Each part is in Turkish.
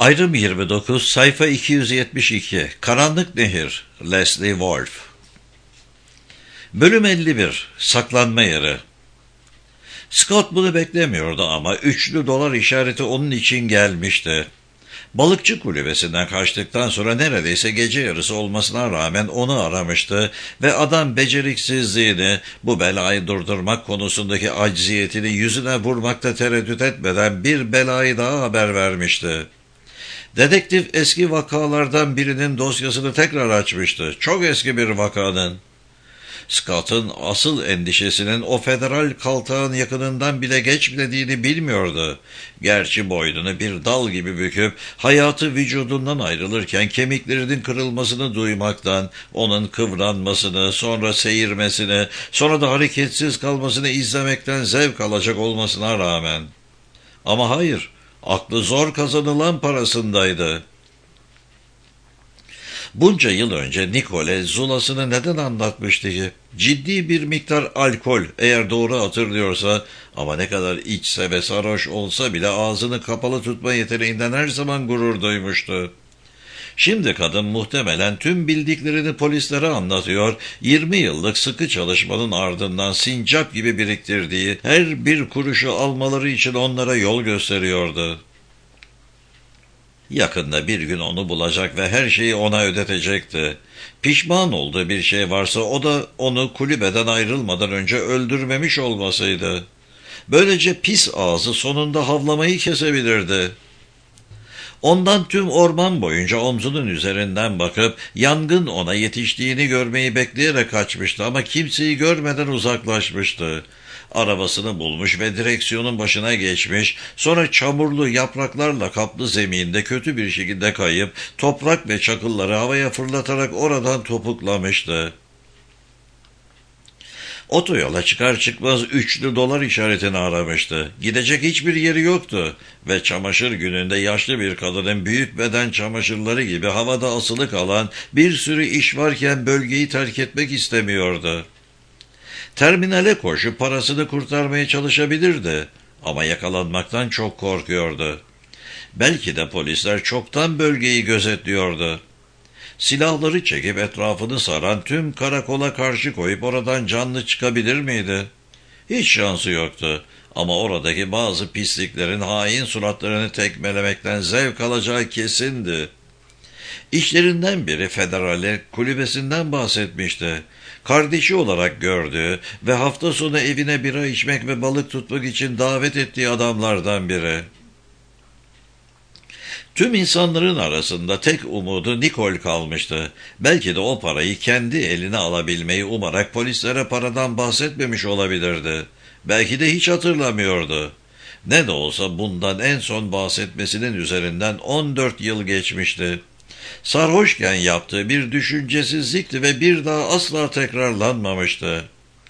Ayrım 29, sayfa 272, Karanlık Nehir, Leslie Wolf. Bölüm 51, saklanma yeri. Scott bunu beklemiyordu ama $3 işareti onun için gelmişti. Balıkçı kulübesinden kaçtıktan sonra neredeyse gece yarısı olmasına rağmen onu aramıştı ve adam beceriksizliğini, bu belayı durdurmak konusundaki acziyetini yüzüne vurmakta tereddüt etmeden bir belayı daha haber vermişti. Dedektif eski vakalardan birinin dosyasını tekrar açmıştı. Çok eski bir vakanın. Scott'ın asıl endişesinin o federal kaltağın yakınından bile geçmediğini bilmiyordu. Gerçi boynunu bir dal gibi büküp hayatı vücudundan ayrılırken kemiklerinin kırılmasını duymaktan, onun kıvranmasını, sonra seyirmesini, sonra da hareketsiz kalmasını izlemekten zevk alacak olmasına rağmen. Ama hayır, aklı zor kazanılan parasındaydı. Bunca yıl önce Nicole zulasını neden anlatmıştı ki? Ciddi bir miktar alkol, eğer doğru hatırlıyorsa, ama ne kadar içse ve sarhoş olsa bile ağzını kapalı tutma yeteneğinden her zaman gurur duymuştu. Şimdi kadın muhtemelen tüm bildiklerini polislere anlatıyor, 20 yıllık sıkı çalışmanın ardından sincap gibi biriktirdiği her bir kuruşu almaları için onlara yol gösteriyordu. Yakında bir gün onu bulacak ve her şeyi ona ödetecekti. Pişman olduğu bir şey varsa o da onu kulübeden ayrılmadan önce öldürmemiş olmasıydı. Böylece pis ağzı sonunda havlamayı kesebilirdi. Ondan tüm orman boyunca omzunun üzerinden bakıp yangın ona yetiştiğini görmeyi bekleyerek kaçmıştı ama kimseyi görmeden uzaklaşmıştı. Arabasını bulmuş ve direksiyonun başına geçmiş, sonra çamurlu yapraklarla kaplı zeminde kötü bir şekilde kayıp toprak ve çakılları havaya fırlatarak oradan topuklamıştı. Otoyola çıkar çıkmaz $3 işaretini aramıştı. Gidecek hiçbir yeri yoktu ve çamaşır gününde yaşlı bir kadının büyük beden çamaşırları gibi havada asılı kalan bir sürü iş varken bölgeyi terk etmek istemiyordu. Terminale koşup parasını kurtarmaya çalışabilirdi ama yakalanmaktan çok korkuyordu. Belki de polisler çoktan bölgeyi gözetliyordu. Silahları çekip etrafını saran tüm karakola karşı koyup oradan canlı çıkabilir miydi? Hiç şansı yoktu ama oradaki bazı pisliklerin hain suratlarını tekmelemekten zevk alacağı kesindi. İşlerinden biri federale kulübesinden bahsetmişti. Kardeşi olarak gördüğü ve hafta sonu evine bira içmek ve balık tutmak için davet ettiği adamlardan biri. Tüm insanların arasında tek umudu Nicole kalmıştı. Belki de o parayı kendi eline alabilmeyi umarak polislere paradan bahsetmemiş olabilirdi. Belki de hiç hatırlamıyordu. Ne de olsa bundan en son bahsetmesinin üzerinden 14 yıl geçmişti. Sarhoşken yaptığı bir düşüncesizlikti ve bir daha asla tekrarlanmamıştı.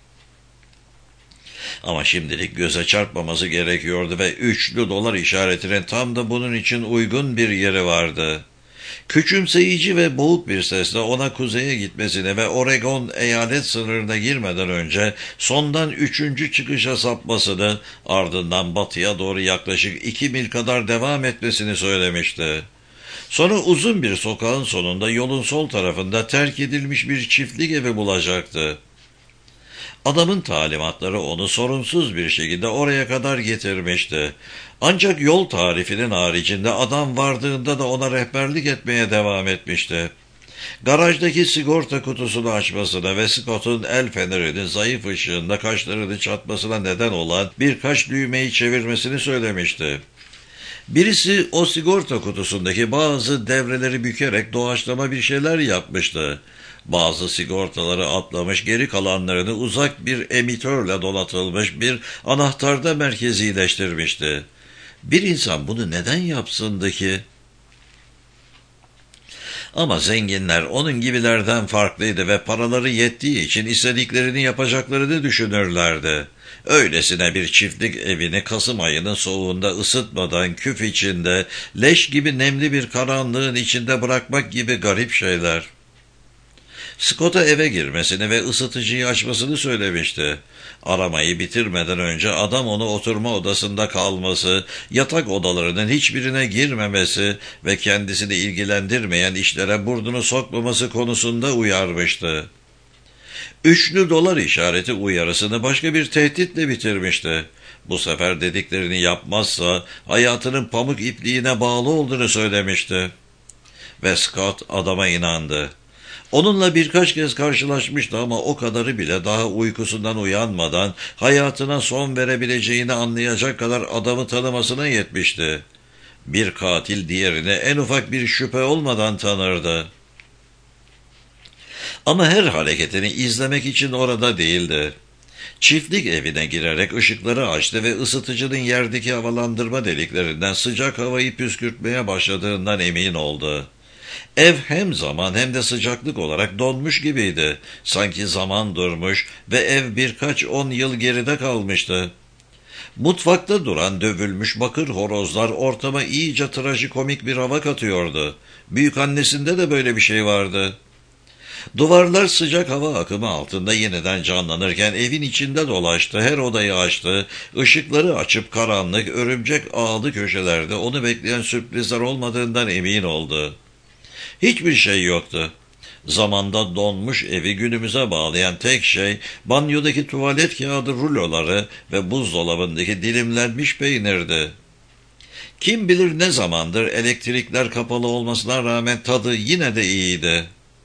Ama şimdilik göze çarpmaması gerekiyordu ve $3 işaretinin tam da bunun için uygun bir yeri vardı. Küçümseyici ve boğuk bir sesle ona kuzeye gitmesini ve Oregon eyalet sınırına girmeden önce sondan 3. çıkışa sapmasını, ardından batıya doğru yaklaşık 2 mil kadar devam etmesini söylemişti. Sonra uzun bir sokağın sonunda yolun sol tarafında terk edilmiş bir çiftlik evi bulacaktı. Adamın talimatları onu sorunsuz bir şekilde oraya kadar getirmişti. Ancak yol tarifinin haricinde adam vardığında da ona rehberlik etmeye devam etmişti. Garajdaki sigorta kutusunu açmasına ve Scott'un el fenerinin zayıf ışığında kaşlarını çatmasına neden olan birkaç düğmeyi çevirmesini söylemişti. Birisi o sigorta kutusundaki bazı devreleri bükerek doğaçlama bir şeyler yapmıştı. Bazı sigortaları atlamış, geri kalanlarını uzak bir emitörle donatılmış bir anahtarda merkezileştirmişti. Bir insan bunu neden yapsındı ki? Ama zenginler onun gibilerden farklıydı ve paraları yettiği için istediklerini yapacaklarını düşünürlerdi. Öylesine bir çiftlik evini Kasım ayının soğuğunda ısıtmadan küf içinde, leş gibi nemli bir karanlığın içinde bırakmak gibi garip şeyler. Scott'a eve girmesini ve ısıtıcıyı açmasını söylemişti. Aramayı bitirmeden önce adam onu oturma odasında kalması, yatak odalarının hiçbirine girmemesi ve kendisini ilgilendirmeyen işlere burnunu sokmaması konusunda uyarmıştı. Üçlü dolar işareti uyarısını başka bir tehditle bitirmişti. Bu sefer dediklerini yapmazsa hayatının pamuk ipliğine bağlı olduğunu söylemişti. Ve Scott adama inandı. Onunla birkaç kez karşılaşmıştı ama o kadarı bile daha uykusundan uyanmadan hayatına son verebileceğini anlayacak kadar adamı tanımasına yetmişti. Bir katil diğerini en ufak bir şüphe olmadan tanırdı. Ama her hareketini izlemek için orada değildi. Çiftlik evine girerek ışıkları açtı ve ısıtıcının yerdeki havalandırma deliklerinden sıcak havayı püskürtmeye başladığından emin oldu. Ev hem zaman hem de sıcaklık olarak donmuş gibiydi. Sanki zaman durmuş ve ev birkaç 10 yıl geride kalmıştı. Mutfakta duran dövülmüş bakır horozlar ortama iyice trajikomik bir hava katıyordu. Büyükannesinde de böyle bir şey vardı. Duvarlar sıcak hava akımı altında yeniden canlanırken evin içinde dolaştı, her odayı açtı, ışıkları açıp karanlık, örümcek ağlı köşelerde onu bekleyen sürprizler olmadığından emin oldu. Hiçbir şey yoktu. Zamanda donmuş evi günümüze bağlayan tek şey, banyodaki tuvalet kağıdı ruloları ve buzdolabındaki dilimlenmiş peynirdi. Kim bilir ne zamandır elektrikler kapalı olmasına rağmen tadı yine de iyiydi.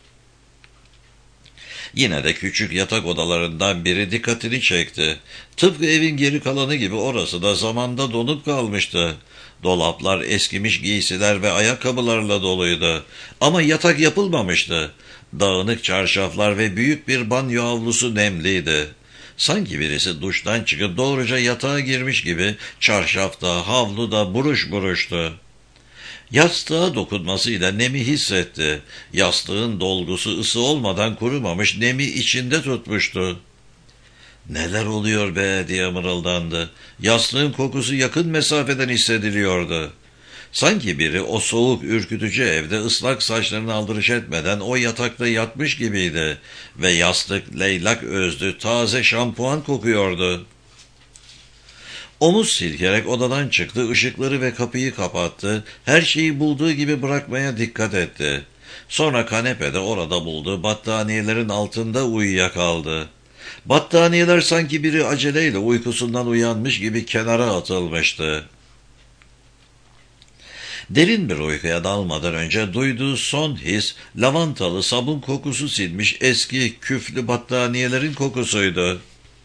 Yine de küçük yatak odalarından biri dikkatini çekti. Tıpkı evin geri kalanı gibi orası da zamanda donup kalmıştı. Dolaplar eskimiş giysiler ve ayakkabılarla doluydu. Ama yatak yapılmamıştı. Dağınık çarşaflar ve büyük bir banyo havlusu nemliydi. Sanki birisi duştan çıkıp doğruca yatağa girmiş gibi çarşafta, havluda buruş buruştu. Yastığa dokunmasıyla nemi hissetti. Yastığın dolgusu ısı olmadan kurumamış, nemi içinde tutmuştu. "Neler oluyor be?" diye mırıldandı. Yastığın kokusu yakın mesafeden hissediliyordu. Sanki biri o soğuk ürkütücü evde ıslak saçlarını aldırış etmeden o yatakta yatmış gibiydi ve yastık leylak özlü taze şampuan kokuyordu. Omuz silkerek odadan çıktı, ışıkları ve kapıyı kapattı, her şeyi bulduğu gibi bırakmaya dikkat etti. Sonra kanepede orada bulduğu battaniyelerin altında uyuyakaldı. Battaniyeler sanki biri aceleyle uykusundan uyanmış gibi kenara atılmıştı. Derin bir uykuya dalmadan önce duyduğu son his, lavantalı sabun kokusu silmiş eski küflü battaniyelerin kokusuydu.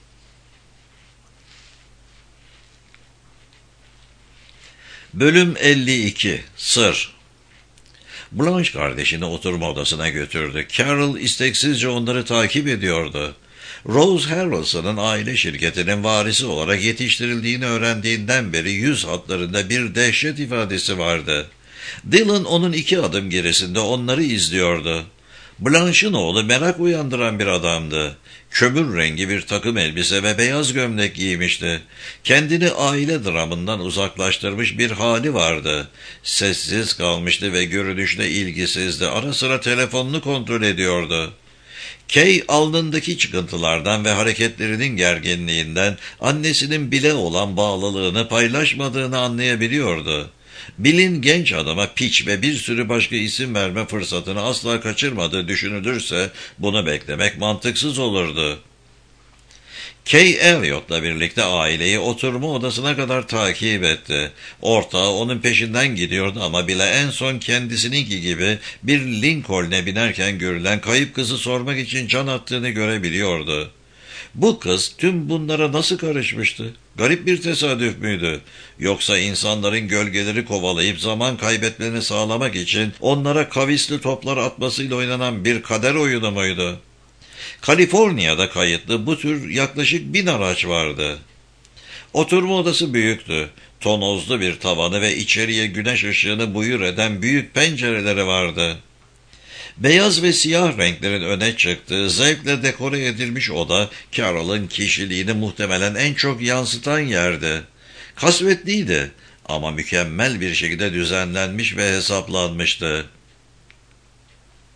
Bölüm 52. Sır. Blanche kardeşini oturma odasına götürdü. Carol isteksizce onları takip ediyordu. Rose Harrelson'ın aile şirketinin varisi olarak yetiştirildiğini öğrendiğinden beri yüz hatlarında bir dehşet ifadesi vardı. Dylan onun 2 adım gerisinde onları izliyordu. Blanche'ın oğlu merak uyandıran bir adamdı. Kömür rengi bir takım elbise ve beyaz gömlek giymişti. Kendini aile dramından uzaklaştırmış bir hali vardı. Sessiz kalmıştı ve görünüşte ilgisizdi. Ara sıra telefonunu kontrol ediyordu. Kay alnındaki çıkıntılardan ve hareketlerinin gerginliğinden annesinin Bill'e olan bağlılığını paylaşmadığını anlayabiliyordu. Bill'in genç adama piç ve bir sürü başka isim verme fırsatını asla kaçırmadığı düşünülürse bunu beklemek mantıksız olurdu. Kay Elliot'la birlikte aileyi oturma odasına kadar takip etti. Ortağı onun peşinden gidiyordu ama bile en son kendisininki gibi bir Lincoln'e binerken görülen kayıp kızı sormak için can attığını görebiliyordu. Bu kız tüm bunlara nasıl karışmıştı? Garip bir tesadüf müydü? Yoksa insanların gölgeleri kovalayıp zaman kaybetmelerini sağlamak için onlara kavisli toplar atmasıyla oynanan bir kader oyunu muydu? Kaliforniya'da kayıtlı bu tür yaklaşık 1000 araç vardı. Oturma odası büyüktü. Tonozlu bir tavanı ve içeriye güneş ışığını buyur eden büyük pencereleri vardı. Beyaz ve siyah renklerin öne çıktığı, zevkle dekore edilmiş oda, Carol'ın kişiliğini muhtemelen en çok yansıtan yerdi. Kasvetliydi ama mükemmel bir şekilde düzenlenmiş ve hesaplanmıştı.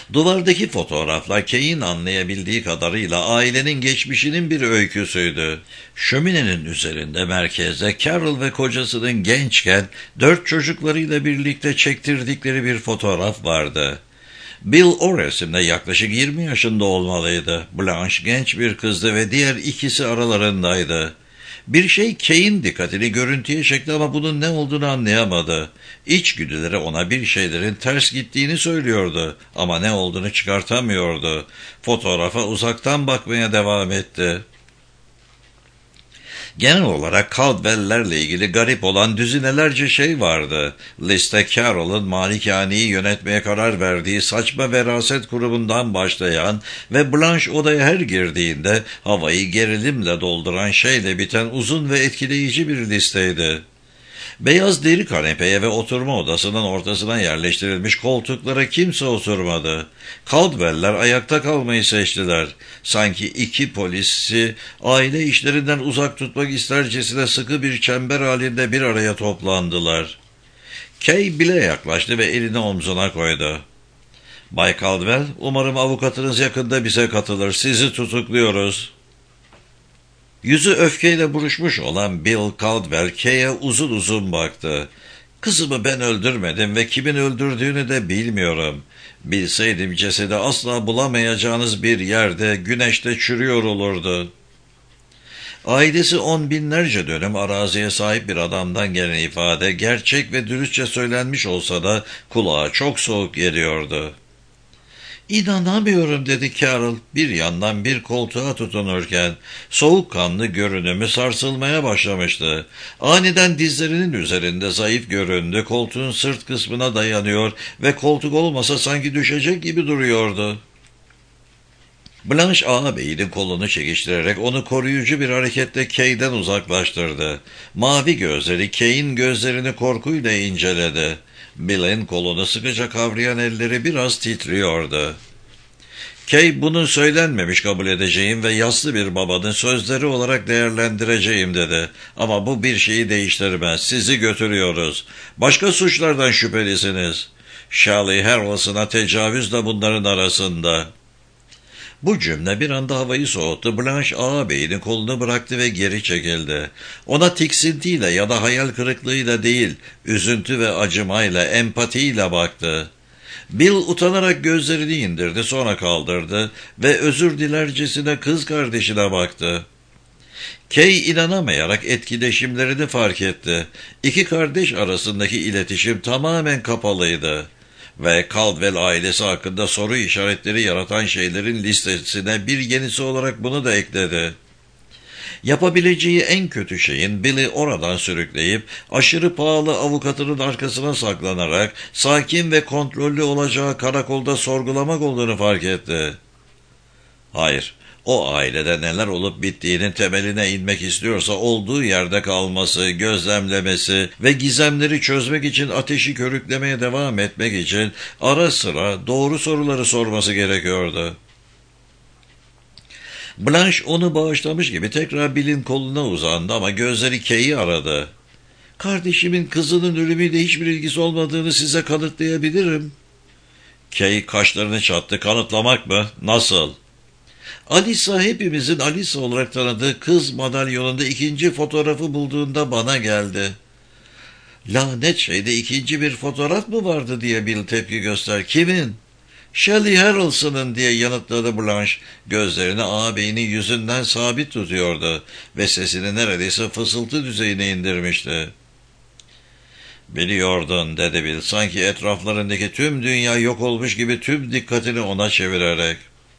Duvardaki fotoğraflar Kay'in anlayabildiği kadarıyla ailenin geçmişinin bir öyküsüydü. Şöminenin üzerinde merkezde Carol ve kocasının gençken 4 çocuklarıyla birlikte çektirdikleri bir fotoğraf vardı. Bill o resimde yaklaşık 20 yaşında olmalıydı. Blanche genç bir kızdı ve diğer ikisi aralarındaydı. Bir şey Kay'in dikkatini görüntüye çekti ama bunun ne olduğunu anlayamadı. İçgüdüleri ona bir şeylerin ters gittiğini söylüyordu ama ne olduğunu çıkartamıyordu. Fotoğrafa uzaktan bakmaya devam etti. Genel olarak Caldwell'lerle ilgili garip olan düzinelerce şey vardı. Liste Carol'ın malikaneyi yönetmeye karar verdiği saçma veraset kurumundan başlayan ve Blanche odaya her girdiğinde havayı gerilimle dolduran şeyle biten uzun ve etkileyici bir listeydi. Beyaz deri kanepeye ve oturma odasının ortasına yerleştirilmiş koltuklara kimse oturmadı. Caldwell'ler ayakta kalmayı seçtiler. Sanki iki polisi aile işlerinden uzak tutmak istercesine sıkı bir çember halinde bir araya toplandılar. Kay Bill'e yaklaştı ve elini omzuna koydu. "Bay Caldwell, umarım avukatınız yakında bize katılır. Sizi tutukluyoruz." Yüzü öfkeyle buruşmuş olan Bill Caldwell, Kay'e uzun uzun baktı. "Kızımı ben öldürmedim ve kimin öldürdüğünü de bilmiyorum. Bilseydim cesedi asla bulamayacağınız bir yerde, güneşte çürüyor olurdu." Ailesi 10 binlerce dönüm araziye sahip bir adamdan gelen ifade, gerçek ve dürüstçe söylenmiş olsa da kulağa çok soğuk geliyordu. "İnanamıyorum," dedi Carol, bir yandan bir koltuğa tutunurken. Soğukkanlı görünümü sarsılmaya başlamıştı. Aniden dizlerinin üzerinde zayıf göründü, koltuğun sırt kısmına dayanıyor ve koltuk olmasa sanki düşecek gibi duruyordu. Blanche ağabeyinin kolunu çekiştirerek onu koruyucu bir hareketle Kay'den uzaklaştırdı. Mavi gözleri Kay'in gözlerini korkuyla inceledi. Bill'in kolunu sıkıca kavrayan elleri biraz titriyordu. Kay, "Bunun söylenmemiş kabul edeceğim ve yaslı bir babanın sözleri olarak değerlendireceğim," dedi. "Ama bu bir şeyi değiştirmez. Sizi götürüyoruz. Başka suçlardan şüphelisiniz. Shelley Harrelson'a tecavüz de bunların arasında." Bu cümle bir anda havayı soğuttu. Blanche ağabeyinin kolunu bıraktı ve geri çekildi. Ona tiksintiyle ya da hayal kırıklığıyla değil, üzüntü ve acımayla, empatiyle baktı. Bill utanarak gözlerini indirdi, sonra kaldırdı ve özür dilercesine kız kardeşine baktı. Kay inanamayarak etkileşimlerini fark etti. İki kardeş arasındaki iletişim tamamen kapalıydı. Ve Caldwell ailesi hakkında soru işaretleri yaratan şeylerin listesine bir yenisi olarak bunu da ekledi. Yapabileceği en kötü şeyin Bill'i oradan sürükleyip aşırı pahalı avukatının arkasına saklanarak sakin ve kontrollü olacağı karakolda sorgulamak olduğunu fark etti. Hayır, o ailede neler olup bittiğinin temeline inmek istiyorsa olduğu yerde kalması, gözlemlemesi ve gizemleri çözmek için ateşi körüklemeye devam etmek için ara sıra doğru soruları sorması gerekiyordu. Blanche onu bağışlamış gibi tekrar Bill'in koluna uzandı ama gözleri Kay'i aradı. "Kardeşimin kızının ölümüyle hiçbir ilgisi olmadığını size kanıtlayabilirim." Kay kaşlarını çattı. "Kanıtlamak mı? Nasıl?" "Alisa, hepimizin Alisa olarak tanıdığı kız madalyonunda ikinci fotoğrafı bulduğunda bana geldi." "Lanet şeyde ikinci bir fotoğraf mı vardı?" diye Bill tepki göster. "Kimin?" "Shelley Harrelson'ın," diye yanıtladı Blanche. Gözlerini ağabeyinin yüzünden sabit tutuyordu ve sesini neredeyse fısıltı düzeyine indirmişti. "Biliyordun," dedi Bill, sanki etraflarındaki tüm dünya yok olmuş gibi tüm dikkatini ona çevirerek.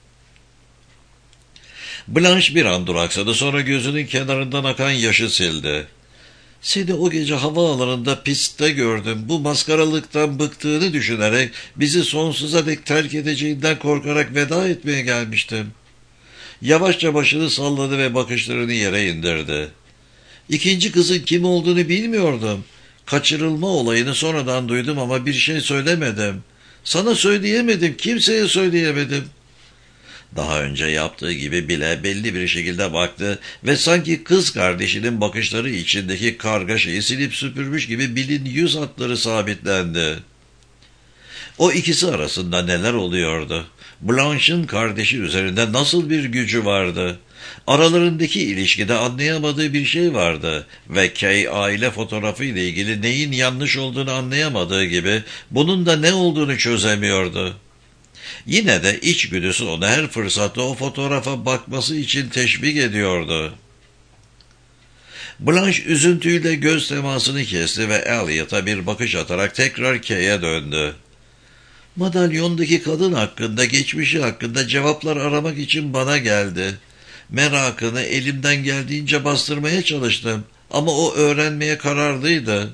Blanche bir an duraksadı, sonra gözünün kenarından akan yaşı sildi. "Seni o gece havaalanında pistte gördüm. Bu maskaralıktan bıktığını düşünerek bizi sonsuza dek terk edeceğinden korkarak veda etmeye gelmiştim." Yavaşça başını salladı ve bakışlarını yere indirdi. "İkinci kızın kim olduğunu bilmiyordum. Kaçırılma olayını sonradan duydum ama bir şey söylemedim. Sana söyleyemedim, kimseye söyleyemedim." Daha önce yaptığı gibi bile belli bir şekilde baktı ve sanki kız kardeşinin bakışları içindeki kargaşayı silip süpürmüş gibi Bill'in yüz hatları sabitlendi. O ikisi arasında neler oluyordu? Blanche'ın kardeşi üzerinde nasıl bir gücü vardı? Aralarındaki ilişkide anlayamadığı bir şey vardı ve Kay aile fotoğrafı ile ilgili neyin yanlış olduğunu anlayamadığı gibi bunun da ne olduğunu çözemiyordu. Yine de içgüdüsü onu her fırsatta o fotoğrafa bakması için teşvik ediyordu. Blanche üzüntüyle göz temasını kesti ve Elliot'a bir bakış atarak tekrar Kay'e döndü. Madalyondaki kadın hakkında, geçmişi hakkında cevaplar aramak için bana geldi. Merakını elimden geldiğince bastırmaya çalıştım ama o öğrenmeye kararlıydı.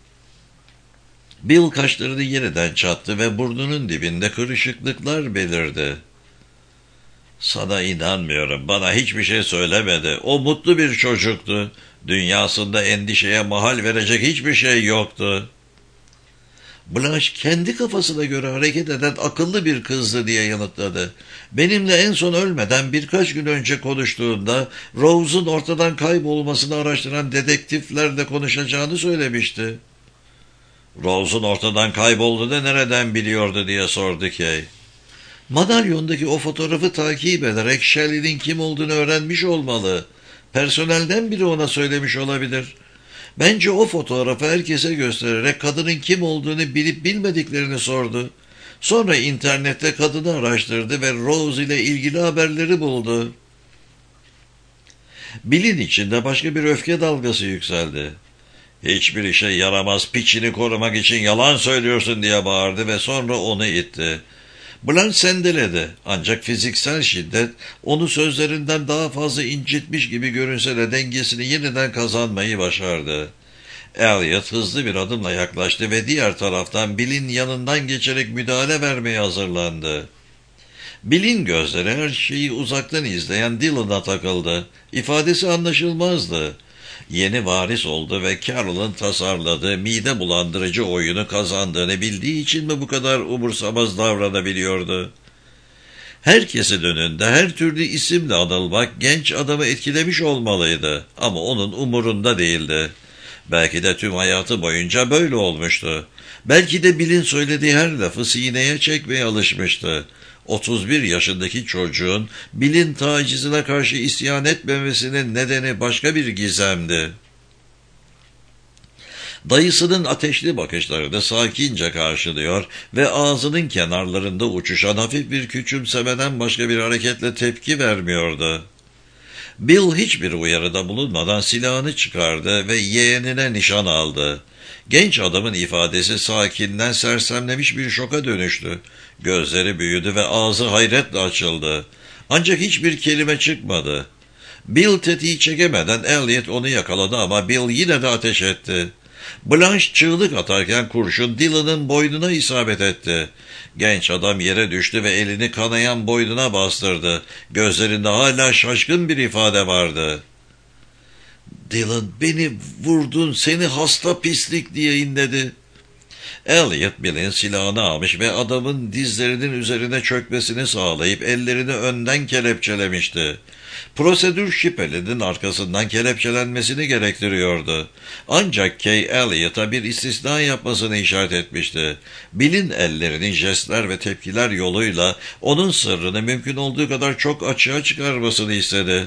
Bill kaşlarını yeniden çattı ve burnunun dibinde kırışıklıklar belirdi. Sana inanmıyorum, bana hiçbir şey söylemedi. O mutlu bir çocuktu. Dünyasında endişeye mahal verecek hiçbir şey yoktu. Blanche kendi kafasına göre hareket eden akıllı bir kızdı diye yanıtladı. Benimle en son ölmeden birkaç gün önce konuştuğunda Rose'un ortadan kaybolmasını araştıran dedektiflerle konuşacağını söylemişti. Rose'un ortadan kaybolduğunu nereden biliyordu diye sordu Kay. Madalyondaki o fotoğrafı takip ederek Shelley'nin kim olduğunu öğrenmiş olmalı. Personelden biri ona söylemiş olabilir. Bence o fotoğrafı herkese göstererek kadının kim olduğunu bilip bilmediklerini sordu. Sonra internette kadını araştırdı ve Rose ile ilgili haberleri buldu. Bill'in içinde başka bir öfke dalgası yükseldi. Hiçbir işe yaramaz, piçini korumak için yalan söylüyorsun diye bağırdı ve sonra onu itti. Blanche sendeledi ancak fiziksel şiddet onu sözlerinden daha fazla incitmiş gibi görünse de dengesini yeniden kazanmayı başardı. Elliot hızlı bir adımla yaklaştı ve diğer taraftan Bill'in yanından geçerek müdahale vermeye hazırlandı. Bill'in gözleri her şeyi uzaktan izleyen Dylan'a takıldı. İfadesi anlaşılmazdı. Yeni varis oldu ve Carol'ın tasarladığı mide bulandırıcı oyunu kazandığını bildiği için mi bu kadar umursamaz davranabiliyordu? Herkesin önünde her türlü isimle anılmak genç adamı etkilemiş olmalıydı ama onun umurunda değildi. Belki de tüm hayatı boyunca böyle olmuştu. Belki de Bill'in söylediği her lafı sineye çekmeye alışmıştı. 31 yaşındaki çocuğun Bill'in tacizine karşı isyan etmemesinin nedeni başka bir gizemdi. Dayısının ateşli bakışlarını sakince karşılıyor ve ağzının kenarlarında uçuşan hafif bir küçümsemeden başka bir hareketle tepki vermiyordu. Bill hiçbir uyarıda bulunmadan silahını çıkardı ve yeğenine nişan aldı. Genç adamın ifadesi sakinden sersemlemiş bir şoka dönüştü. Gözleri büyüdü ve ağzı hayretle açıldı. Ancak hiçbir kelime çıkmadı. Bill tetiği çekemeden Elliot onu yakaladı ama Bill yine de ateş etti. Blanche çığlık atarken kurşun Dylan'ın boynuna isabet etti. Genç adam yere düştü ve elini kanayan boynuna bastırdı. Gözlerinde hala şaşkın bir ifade vardı. "Dylan, beni vurdun, seni hasta pislik," diye inledi. Elliot Bill'in silahını almış ve adamın dizlerinin üzerine çökmesini sağlayıp ellerini önden kelepçelemişti. Prosedür şüphelinin arkasından kelepçelenmesini gerektiriyordu. Ancak Kay Elliot'a bir istisna yapmasını işaret etmişti. Bill'in ellerinin jestler ve tepkiler yoluyla onun sırrını mümkün olduğu kadar çok açığa çıkarmasını istedi.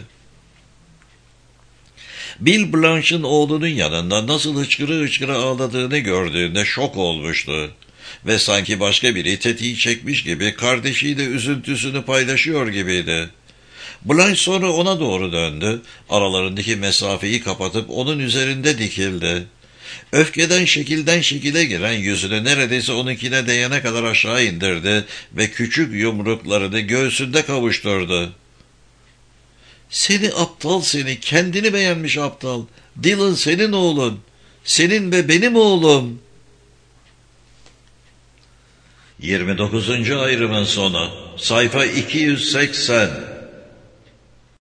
Bill Blanche'ın oğlunun yanında nasıl hıçkıra hıçkıra ağladığını gördüğünde şok olmuştu. Ve sanki başka biri tetiği çekmiş gibi kardeşiyle üzüntüsünü paylaşıyor gibiydi. Blanche sonra ona doğru döndü, aralarındaki mesafeyi kapatıp onun üzerinde dikildi. Öfkeden şekilden şekile giren yüzünü neredeyse onunkine değene kadar aşağı indirdi ve küçük yumruklarını göğsünde kavuşturdu. "Seni aptal seni, kendini beğenmiş aptal. Dylan senin oğlun. Senin ve benim oğlum." 29. ayrımın sonu. Sayfa 280.